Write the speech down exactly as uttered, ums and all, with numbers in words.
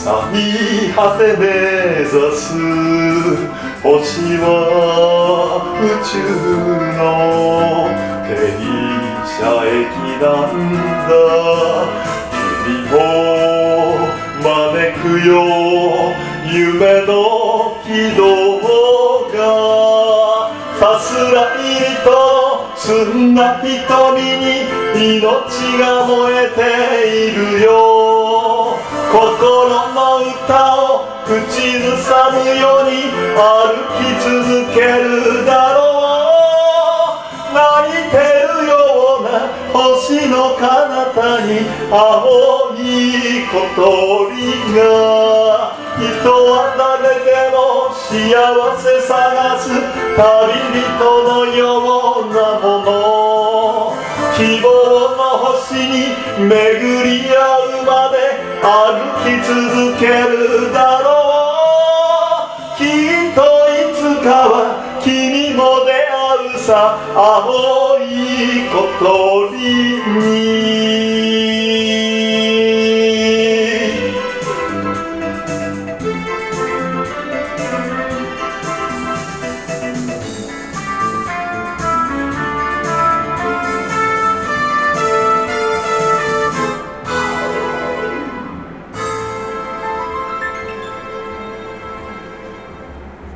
最果て目指す星は宇宙の停車駅なんだ。君も招くよ夢の軌道が。さすらいと澄んだ瞳に命が燃えているよ。心の歌を口ずさむように歩き続けるだろう。泣いてるような星の彼方に青い小鳥が。人は誰でも幸せ探す旅人のようなもの。希望の星に巡り合うまで歩き続けるだろう。きっといつかは君も出会うさ青い小鳥に。